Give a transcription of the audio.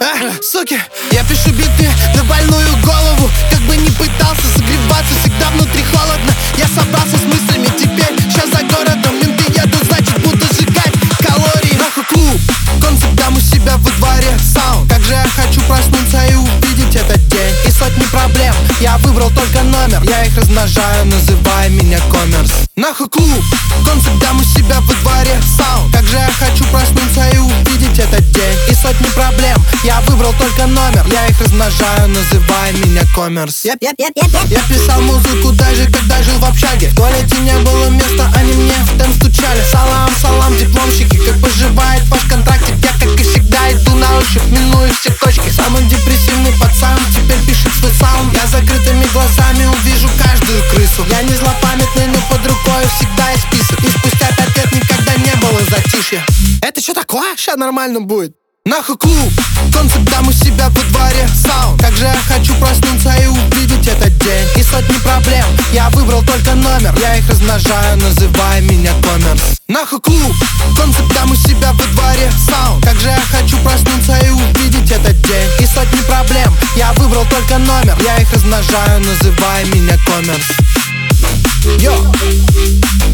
Суки, я пишу биты на больную голову. Как бы не пытался согреваться, всегда внутри холодно. Я собрался с мыслями, теперь сейчас за городом менты едут, значит буду сжигать калории. Нахуй клуб, концерт дам у себя во дворе. Саунд, как же я хочу проснуться и увидеть этот день. И сотни проблем, я выбрал только номер. Я их размножаю, называя меня коммерс. Нахуй клуб, концерт дам у себя во дворе. Саунд, как же я хочу проснуться и увидеть этот день. И сотни проблем, я выбрал только номер. Я их размножаю, называя меня коммерс. Я писал музыку даже когда жил в общаге. В туалете не было места, они мне в темп стучали. Салам, салам, дипломщики, как поживает ваш контрактик? Я, как и всегда, иду на ощупь, миную все точки. Самый депрессивный пацан теперь пишет свой саунд. Я закрытыми глазами увижу каждую крысу. Я не злопамятный, но под рукой всегда есть список. И спустя 5 лет никогда не было затишья. Это что такое? Ща нормально будет. Нахуй клуб, концерт дам у себя во дворе. Саунд, как же я хочу проснуться и увидеть этот день. И сотни проблем, я выбрал только номер. Я их размножаю, называя меня коммерс. Нахуй клуб, концерт дам у себя во дворе. Саунд, как же я хочу проснуться и увидеть этот день. И сотни проблем, я выбрал только номер. Я их размножаю, называя меня коммерс. Йо.